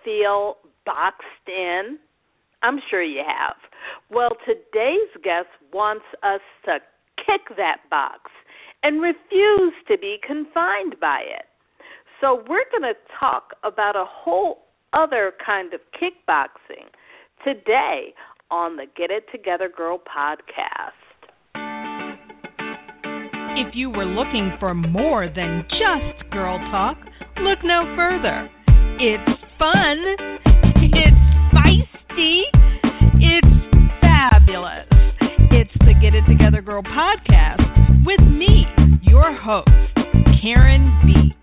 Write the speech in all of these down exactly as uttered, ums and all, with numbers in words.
feel boxed in? I'm sure you have. Well, today's guest wants us to kick that box and refuse to be confined by it. So we're going to talk about a whole other kind of kickboxing today on the Get It Together Girl podcast. If you were looking for more than just girl talk, look no further. It's fun. It's feisty. It's fabulous. It's the Get It Together Girl podcast with me, your host, Karen Beach.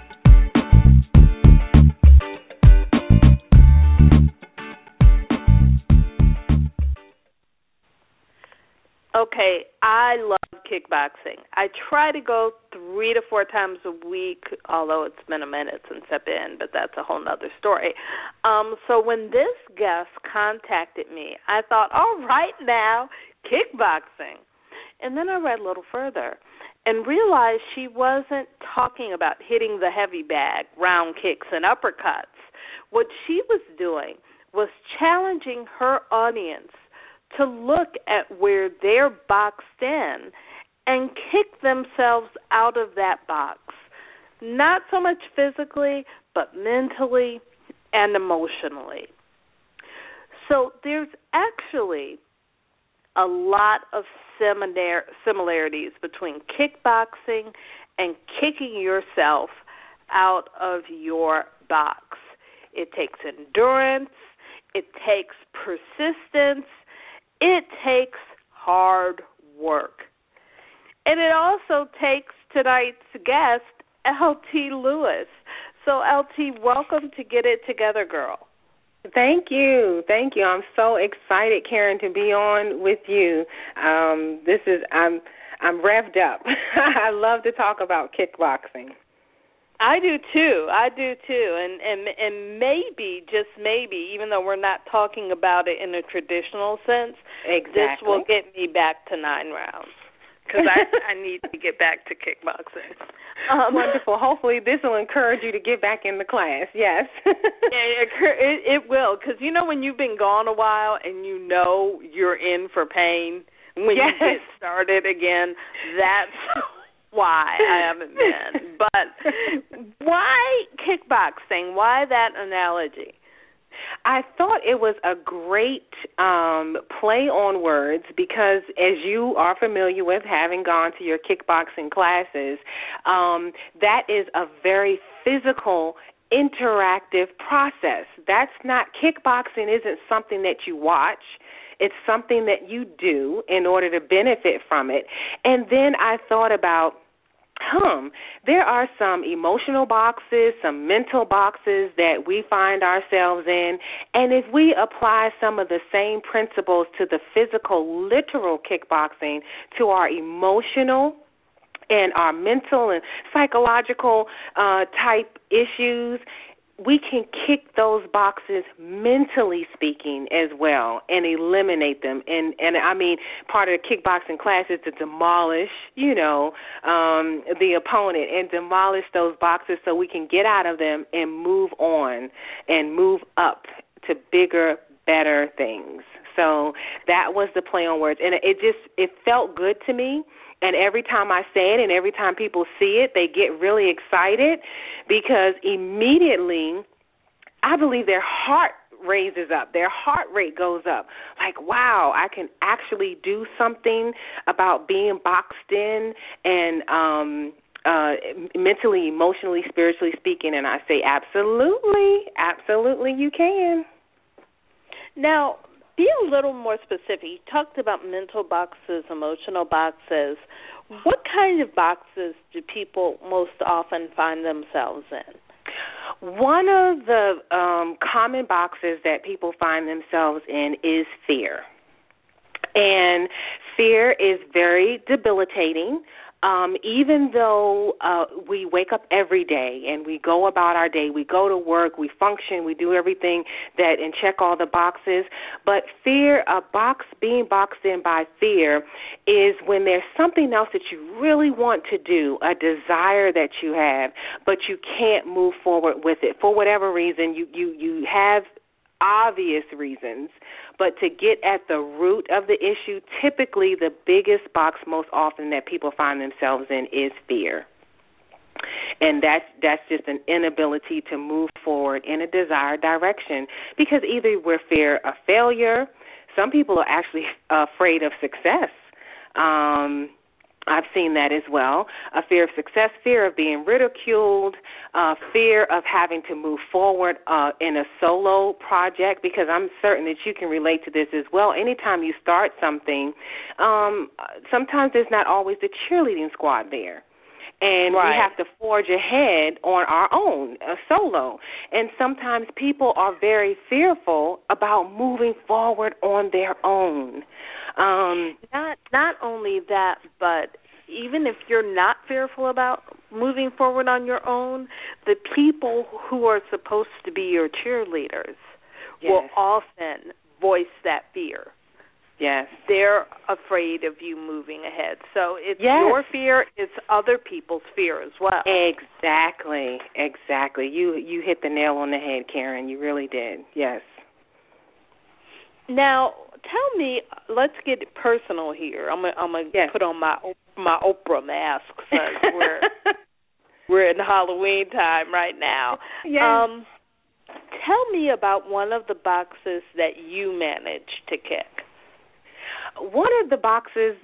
Okay, I love kickboxing. I try to go three to four times a week, although it's been a minute since I've been, but that's a whole nother story. Um, so when this guest contacted me, I thought, all right now, kickboxing. And then I read a little further and realized she wasn't talking about hitting the heavy bag, round kicks, and uppercuts. What she was doing was challenging her audience to look at where they're boxed in and kick themselves out of that box. Not so much physically, but mentally and emotionally. So there's actually a lot of similar similarities between kickboxing and kicking yourself out of your box. It takes endurance. It takes persistence. It takes hard work. And it also takes tonight's guest, L T Lewis. So, L T, welcome to Get It Together, Girl. Thank you. Thank you. I'm so excited, Karen, to be on with you. Um, this is, I'm, I'm revved up. I love to talk about kickboxing. I do too. I do too. And, and and maybe, just maybe, even though we're not talking about it in a traditional sense, exactly. This will get me back to nine rounds because I, I need to get back to kickboxing. Um, Wonderful. Hopefully this will encourage you to get back in the class. Yes. it, it, it will, because you know when you've been gone a while and you know you're in for pain when yes. you get started again, that's why I haven't been. But why kickboxing? Why that analogy? I thought it was a great um, play on words because, as you are familiar with, having gone to your kickboxing classes, um, that is a very physical, interactive process. That's not, kickboxing isn't something that you watch. It's something that you do in order to benefit from it. And then I thought about, Hmm, there are some emotional boxes, some mental boxes that we find ourselves in, and if we apply some of the same principles to the physical, literal kickboxing to our emotional and our mental and psychological uh, type issues, we can kick those boxes mentally speaking as well and eliminate them. And, and I mean, part of the kickboxing class is to demolish, you know, um, the opponent and demolish those boxes so we can get out of them and move on and move up to bigger, better things. So that was the play on words. And it just, it felt good to me. And every time I say it and every time people see it, they get really excited because immediately I believe their heart raises up. Their heart rate goes up. Like, wow, I can actually do something about being boxed in and um, uh, mentally, emotionally, spiritually speaking. And I say, absolutely, absolutely you can. Now, be a little more specific. You talked about mental boxes, emotional boxes. What kind of boxes do people most often find themselves in? One of the um, common boxes that people find themselves in is fear. And fear is very debilitating. um, even though uh, we wake up every day and we go about our day, we go to work, we function, we do everything that and check all the boxes, but fear, a box being boxed in by fear is when there's something else that you really want to do, a desire that you have, but you can't move forward with it for whatever reason. You you you have obvious reasons, but to get at the root of the issue, typically the biggest box most often that people find themselves in is fear. And that's, that's just an inability to move forward in a desired direction because either we're fear of failure, some people are actually afraid of success. Um I've seen that as well, a fear of success, fear of being ridiculed, uh, fear of having to move forward uh, in a solo project, because I'm certain that you can relate to this as well. Anytime you start something, um, sometimes there's not always the cheerleading squad there. And right. we have to forge ahead on our own, a solo. And sometimes people are very fearful about moving forward on their own. Um, not not only that, but even if you're not fearful about moving forward on your own, the people who are supposed to be your cheerleaders yes. will often voice that fear. Yes. They're afraid of you moving ahead. So it's yes. your fear, it's other people's fear as well. Exactly. Exactly. You you hit the nail on the head, Karen. You really did. Yes. Now, tell me, let's get personal here. I'm gonna, I'm gonna yes. put on my my Oprah mask since we're we're in Halloween time right now. Yes. Um, tell me about one of the boxes that you managed to kick. One of the boxes,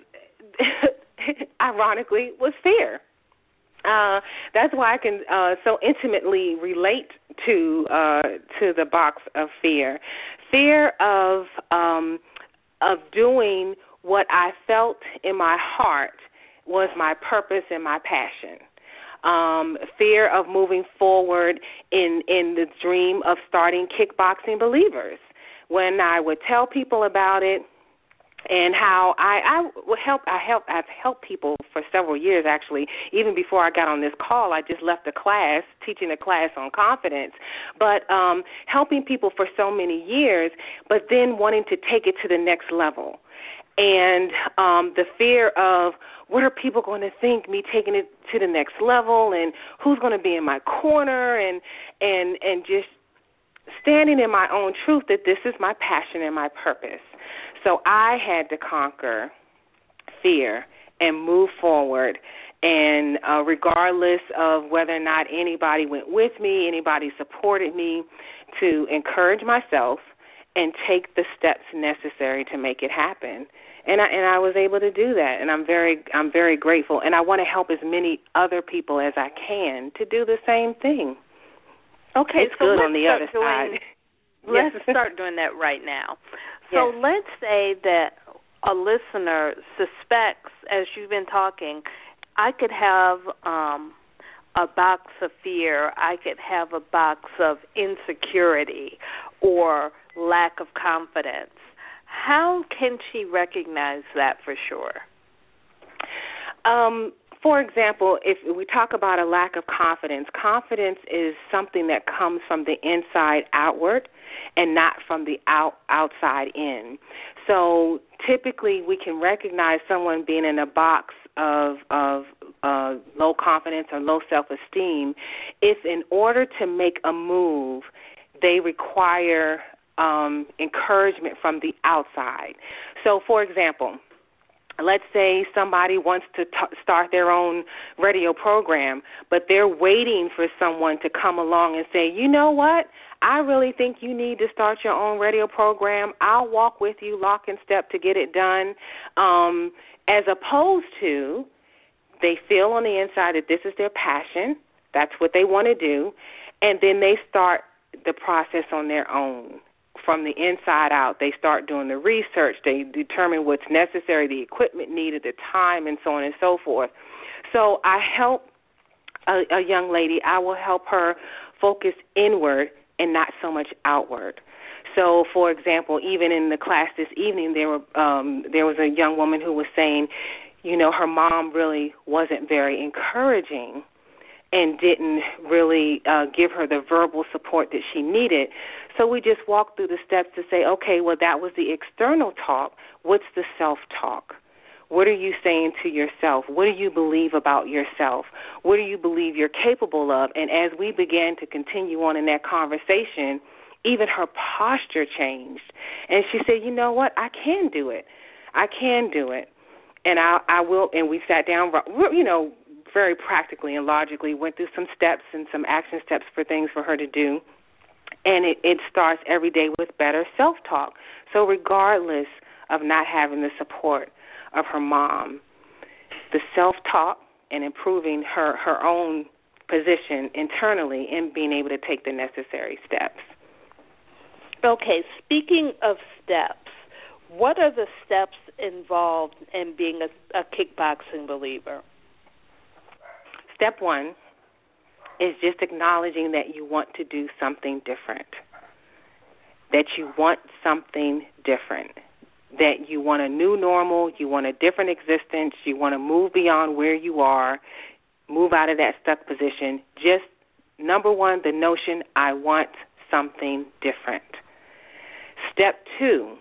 ironically, was fear. Uh, that's why I can uh, so intimately relate to uh, to the box of fear. Fear of um, of doing what I felt in my heart was my purpose and my passion. Um, fear of moving forward in, in the dream of starting Kickboxing Believers. When I would tell people about it, and how I, I would help, I help, I've helped people for several years actually. Even before I got on this call, I just left a class, teaching a class on confidence, but um, helping people for so many years, but then wanting to take it to the next level. And um, the fear of what are people going to think, me taking it to the next level, and who's going to be in my corner, and and and just standing in my own truth that this is my passion and my purpose. So I had to conquer fear and move forward, and uh, regardless of whether or not anybody went with me, anybody supported me, to encourage myself and take the steps necessary to make it happen. And I, and I was able to do that, and I'm very I'm very grateful. And I want to help as many other people as I can to do the same thing. Okay, it's so good let's on the start other doing, side. Let's yes. start doing that right now. So yes. let's say that a listener suspects, as you've been talking, I could have um, a box of fear, I could have a box of insecurity or lack of confidence. How can she recognize that for sure? Um, for example, if we talk about a lack of confidence, confidence is something that comes from the inside outward and not from the out, outside in. So typically we can recognize someone being in a box of, of uh, low confidence or low self-esteem if in order to make a move, they require um, encouragement from the outside. So, for example, let's say somebody wants to t- start their own radio program, but they're waiting for someone to come along and say, you know what, I really think you need to start your own radio program. I'll walk with you lock and step to get it done, um, as opposed to they feel on the inside that this is their passion, that's what they want to do, and then they start the process on their own. From the inside out, they start doing the research, they determine what's necessary, the equipment needed, the time, and so on and so forth. So I help a, a young lady, I will help her focus inward and not so much outward. So, for example, even in the class this evening, there were um, there was a young woman who was saying, you know, her mom really wasn't very encouraging and didn't really uh, give her the verbal support that she needed. So we just walked through the steps to say, okay, well, that was the external talk. What's the self-talk? What are you saying to yourself? What do you believe about yourself? What do you believe you're capable of? And as we began to continue on in that conversation, even her posture changed. And she said, you know what, I can do it. I can do it. And I, I will, and we sat down, you know, very practically and logically went through some steps and some action steps for things for her to do. And it, it starts every day with better self-talk. So regardless of not having the support of her mom, the self-talk and improving her, her own position internally and being able to take the necessary steps. Okay, speaking of steps, what are the steps involved in being a, a kickboxing believer? Step one is just acknowledging that you want to do something different, that you want something different, that you want a new normal, you want a different existence, you want to move beyond where you are, move out of that stuck position. Just, number one, the notion, I want something different. Step two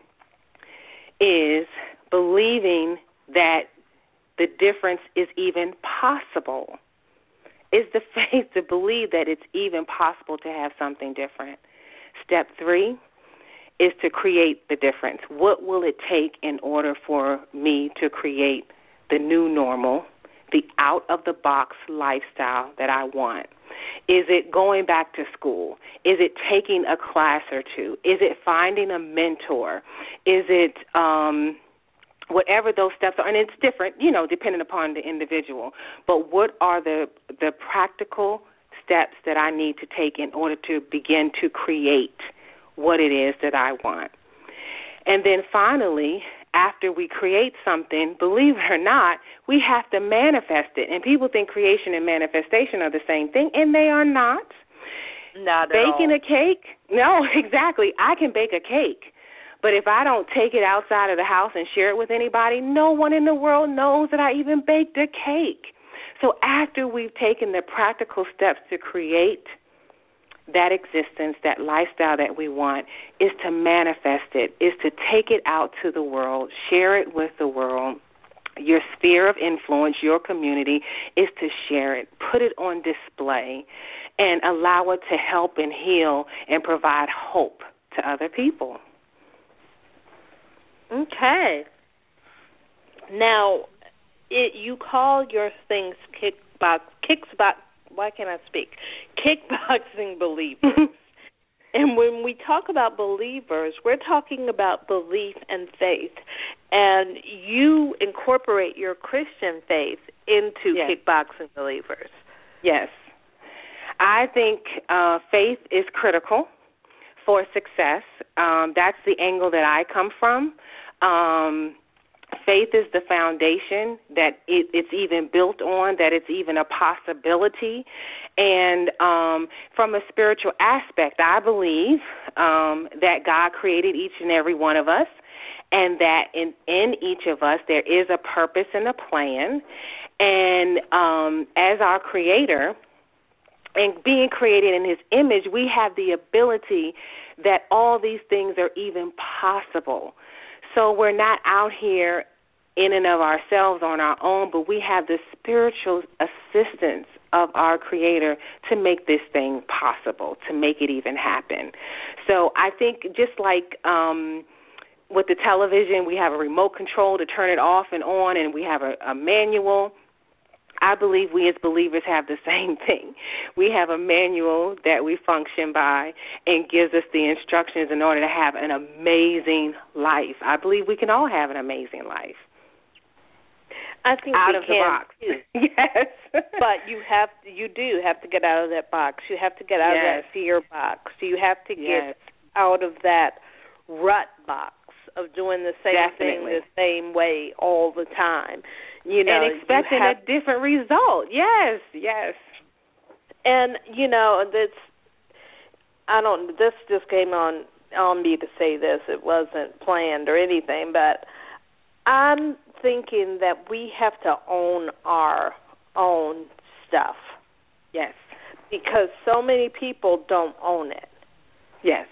is believing that the difference is even possible. Is the faith to believe that it's even possible to have something different. Step three is to create the difference. What will it take in order for me to create the new normal, the out-of-the-box lifestyle that I want? Is it going back to school? Is it taking a class or two? Is it finding a mentor? Is it um, whatever those steps are? And it's different, you know, depending upon the individual. But what are the the practical steps that I need to take in order to begin to create what it is that I want? And then finally, after we create something, believe it or not, we have to manifest it. And people think creation and manifestation are the same thing, and they are not. Not at Baking all. a cake? No, exactly. I can bake a cake. But if I don't take it outside of the house and share it with anybody, no one in the world knows that I even baked a cake. So after we've taken the practical steps to create that existence, that lifestyle that we want, is to manifest it, is to take it out to the world, share it with the world. Your sphere of influence, your community, is to share it, put it on display, and allow it to help and heal and provide hope to other people. Okay. Now, it, you call your things kickbox, kickbox, why can't I speak? Kickboxing believers. And when we talk about believers, we're talking about belief and faith. And you incorporate your Christian faith into yes. kickboxing believers. Yes. I think uh, faith is critical for success. Um, that's the angle that I come from. Um, faith is the foundation that it, it's even built on, that it's even a possibility. And um, from a spiritual aspect, I believe um, that God created each and every one of us, and that in, in each of us there is a purpose and a plan. And um, as our Creator, and being created in His image, we have the ability that all these things are even possible. So we're not out here in and of ourselves on our own, but we have the spiritual assistance of our Creator to make this thing possible, to make it even happen. So I think just like um, with the television, we have a remote control to turn it off and on, and we have a, a manual. I believe we as believers have the same thing. We have a manual that we function by and gives us the instructions in order to have an amazing life. I believe we can all have an amazing life. I think out we of can the box. Too. Yes. But you have to, you do have to get out of that box. You have to get out yes. of that fear box. You have to get yes. out of that rut box of doing the same Definitely. thing the same way all the time. You know, and expecting have, a different result. Yes, yes. And you know, that's I don't. This just came on on me to say this. It wasn't planned or anything, but I'm thinking that we have to own our own stuff. Yes. Because so many people don't own it. Yes.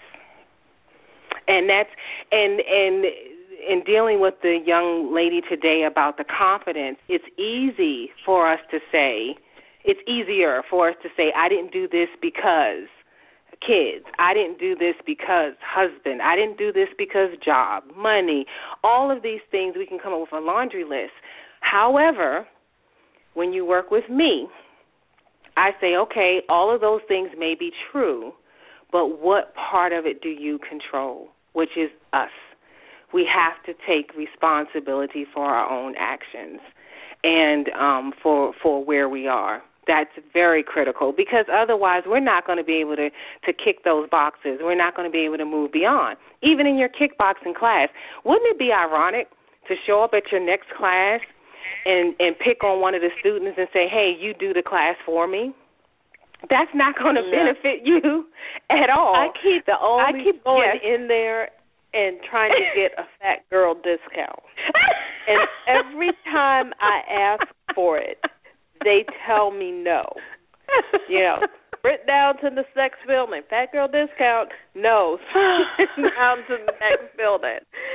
And that's and and in dealing with the young lady today about the confidence, it's easy for us to say, it's easier for us to say, I didn't do this because kids. I didn't do this because husband. I didn't do this because job, money. All of these things, we can come up with a laundry list. However, when you work with me, I say, okay, all of those things may be true, but what part of it do you control, which is us? We have to take responsibility for our own actions and um, for for where we are. That's very critical, because otherwise we're not going to be able to, to kick those boxes. We're not going to be able to move beyond. Even in your kickboxing class, wouldn't it be ironic to show up at your next class and, and pick on one of the students and say, hey, you do the class for me? That's not going to yeah. benefit you at all. I keep, the only, I keep going yes. in there and trying to get a fat girl discount. And every time I ask for it, they tell me no. You know, sprint down to the next building. Fat girl discount, no. Sprint down to the next building.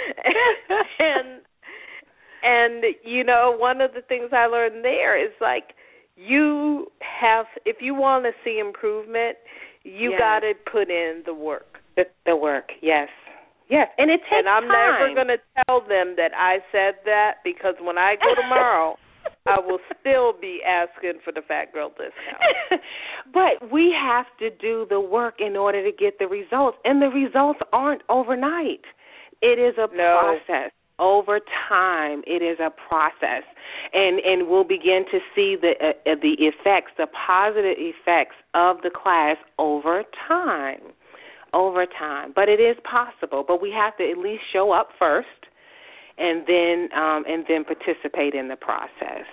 And, and, you know, one of the things I learned there is, like, you have, if you want to see improvement, you yes. got to put in the work. The, the work, yes. Yes, and it takes And I'm time. never going to tell them that I said that, because when I go tomorrow, I will still be asking for the fat girl discount. But we have to do the work in order to get the results, and the results aren't overnight. It is a no. process. Over time, it is a process, and and we'll begin to see the uh, the effects, the positive effects of the class over time. Over time, but it is possible. But we have to at least show up first, and then um, and then participate in the process.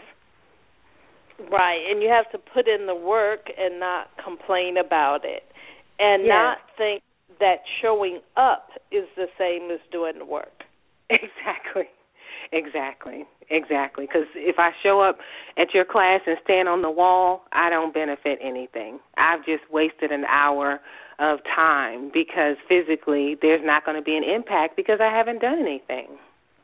Right, and you have to put in the work and not complain about it, and yes. not think that showing up is the same as doing the work. Exactly, exactly, exactly. Because if I show up at your class and stand on the wall, I don't benefit anything. I've just wasted an hour of time, because physically there's not going to be an impact because I haven't done anything.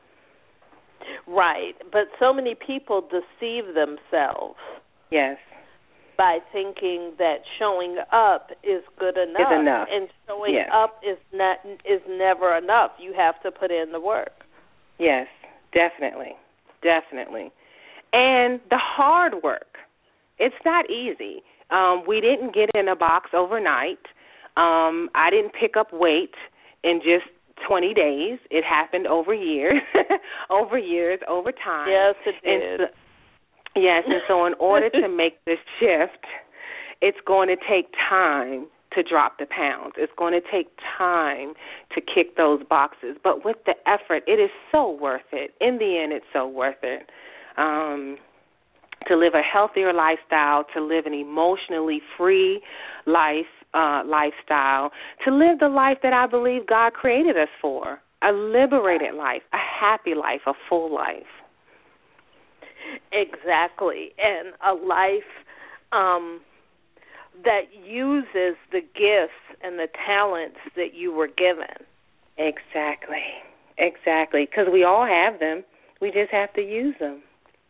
Right, but so many people deceive themselves. Yes. By thinking that showing up is good enough. Is enough. And showing yes. up is not is never enough. You have to put in the work. Yes, definitely. Definitely. And the hard work. It's not easy. Um, we didn't get in a box overnight. Um, I didn't pick up weight in just twenty days. It happened over years, over years, over time. Yes, it did. And so, yes, and so in order to make this shift, it's going to take time to drop the pounds. It's going to take time to kick those boxes. But with the effort, it is so worth it. In the end, it's so worth it. Um, to live a healthier lifestyle, to live an emotionally free life, uh, lifestyle, to live the life that I believe God created us for, a liberated life, a happy life, a full life. Exactly, and a life um, that uses the gifts and the talents that you were given. Exactly, exactly, because we all have them. We just have to use them.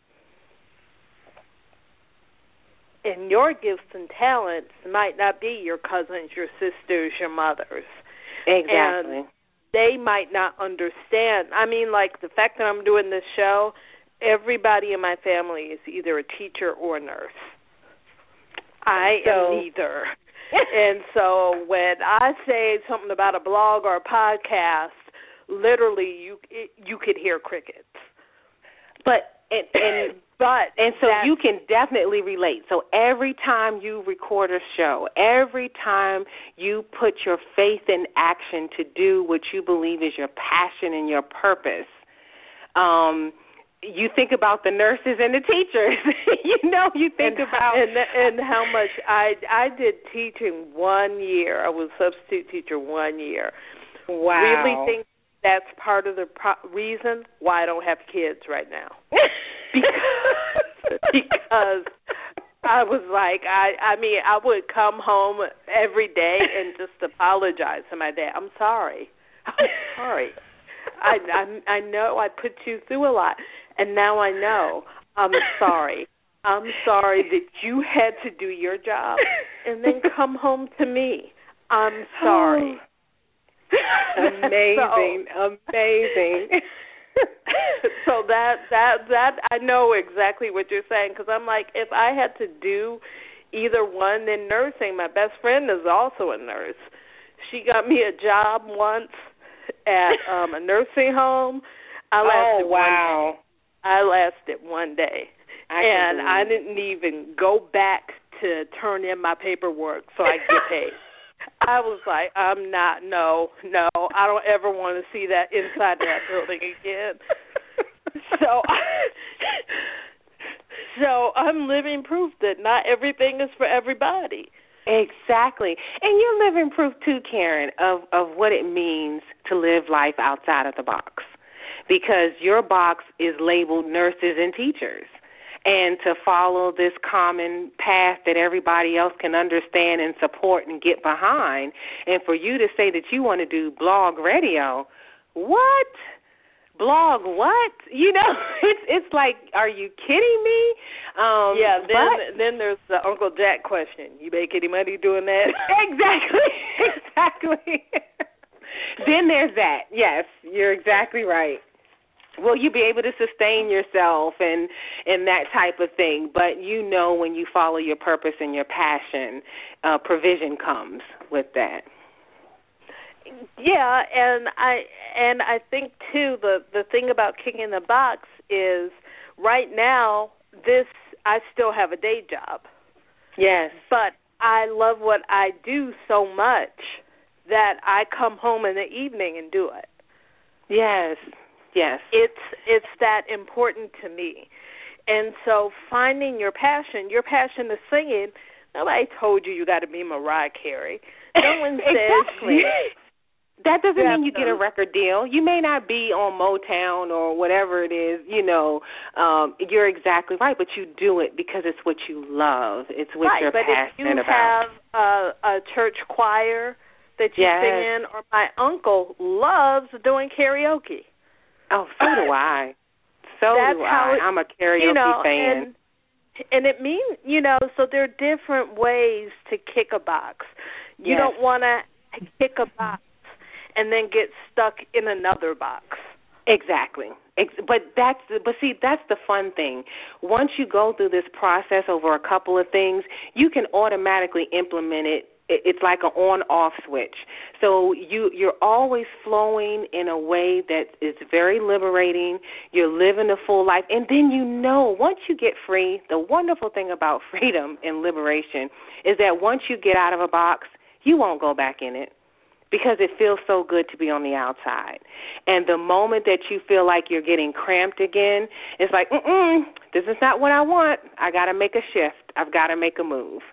And your gifts and talents might not be your cousins, your sisters, your mothers. Exactly. And they might not understand. I mean, like the fact that I'm doing this show, everybody in my family is either a teacher or a nurse. I so, am neither. And so when I say something about a blog or a podcast, literally you it, you could hear crickets. But and, and but and so you can definitely relate. So every time you record a show, every time you put your faith in action to do what you believe is your passion and your purpose, um, you think about the nurses and the teachers. you know, you think and, about and and how much I I did teaching one year. I was a substitute teacher one year. Wow. Really think that's part of the pro- reason why I don't have kids right now. because, because I was like, I, I mean, I would come home every day and just apologize to my dad. I'm sorry. I'm sorry. I, I, I know I put you through a lot, and now I know. I'm sorry. I'm sorry that you had to do your job and then come home to me. I'm sorry. Amazing, so, amazing. So that that that I know exactly what you're saying, because I'm like, if I had to do either one, then nursing. My best friend is also a nurse. She got me a job once at um, a nursing home. I lasted oh wow! One day. I lasted one day, I and I didn't even go back to turn in my paperwork so I get paid. I was like, I'm not, no, no, I don't ever want to see that inside that building again. So, so I'm living proof that not everything is for everybody. Exactly. And you're living proof, too, Karen, of, of what it means to live life outside of the box. Because your box is labeled nurses and teachers. And to follow this common path that everybody else can understand and support and get behind, and for you to say that you want to do blog radio, what? Blog what? You know, it's it's like, are you kidding me? Um, yeah, then but, then there's the Uncle Jack question. You make any money doing that? Exactly, exactly. Then there's that. Yes, you're exactly right. Will you be able to sustain yourself and and that type of thing? But you know, when you follow your purpose and your passion, uh, provision comes with that. Yeah, and I and I think too the the thing about kicking the box is right now this I still have a day job. Yes, but I love what I do so much that I come home in the evening and do it. Yes. Yes. It's it's that important to me. And so finding your passion, your passion is singing. Nobody told you you got to be Mariah Carey. No one exactly. says. That doesn't mean you get a record deal. You may not be on Motown or whatever it is, you know. Um, you're exactly right, but you do it because it's what you love. It's what right, you're but passionate if you about. have a, a church choir that you yes. sing in, or my uncle loves doing karaoke. Oh, so do I. So That's do how I. it, I'm a karaoke you know, fan. And, and it means, you know, so there are different ways to kick a box. You yes. don't want to kick a box and then get stuck in another box. Exactly. But that's but see, that's the fun thing. Once you go through this process over a couple of things, you can automatically implement it. It's like an on-off switch. So you, you're always flowing in a way that is very liberating. You're living a full life. And then you know, once you get free, the wonderful thing about freedom and liberation is that once you get out of a box, you won't go back in it because it feels so good to be on the outside. And the moment that you feel like you're getting cramped again, it's like, mm-mm, this is not what I want. I got to make a shift. I've got to make a move.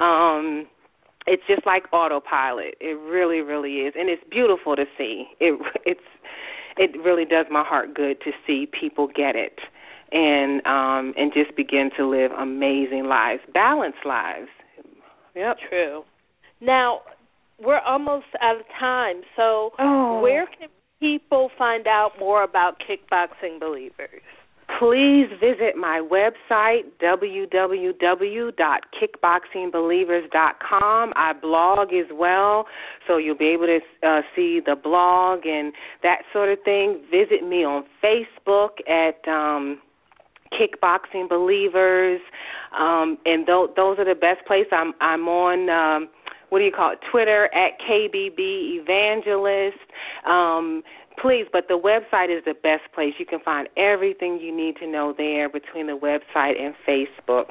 Um It's just like autopilot. It really, really is, and it's beautiful to see. It it's it really does my heart good to see people get it and um, and just begin to live amazing lives, balanced lives. Yep. True. Now we're almost out of time, so oh. where can people find out more about Kickboxing Believers? Please visit my website, w w w dot kickboxing believers dot com. I blog as well, so you'll be able to uh, see the blog and that sort of thing. Visit me on Facebook at um, Kickboxing Believers, um, and th- those are the best places. I'm, I'm on, um, what do you call it, Twitter at K B B Evangelist. Um Please, but the website is the best place. You can find everything you need to know there between the website and Facebook.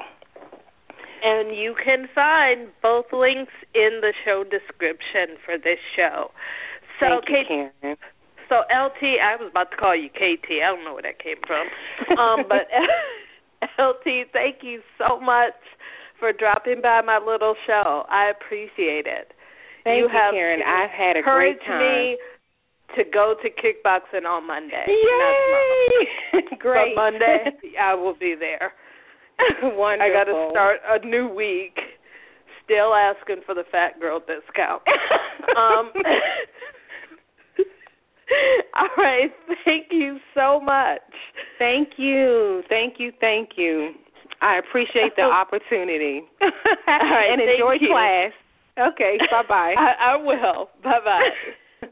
And you can find both links in the show description for this show. So, Thank you, Kate, Karen. So, L T, I was about to call you K T. I don't know where that came from. um, but, L T, thank you so much for dropping by my little show. I appreciate it. Thank you, you have Karen. I've had a great time. Me to go to kickboxing on Monday. Yay! Great. But Monday, I will be there. Wonderful. I got to start a new week. Still asking for the fat girl discount. um, all right. Thank you so much. Thank you. Thank you. Thank you. I appreciate the opportunity. All right, and enjoy thank you. class. Okay. Bye-bye. I, I will. Bye-bye.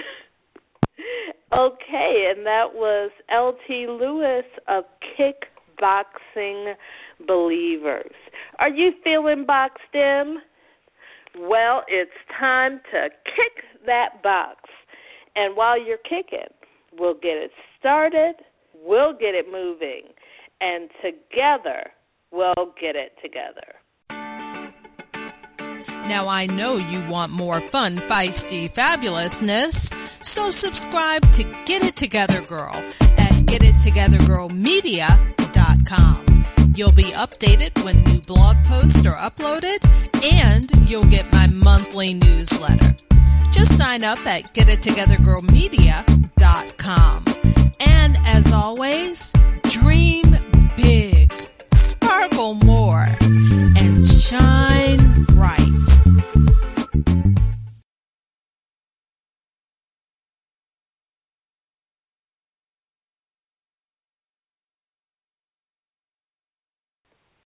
Okay, and that was L T Lewis of Kickboxing Believers. Are you feeling boxed in? Well, it's time to kick that box. And while you're kicking, we'll get it started, we'll get it moving, and together we'll get it together. Now I know you want more fun, feisty fabulousness, so subscribe to Get It Together Girl at get it together girl media dot com. You'll be updated when new blog posts are uploaded, and you'll get my monthly newsletter. Just sign up at get it together girl media dot com. And as always,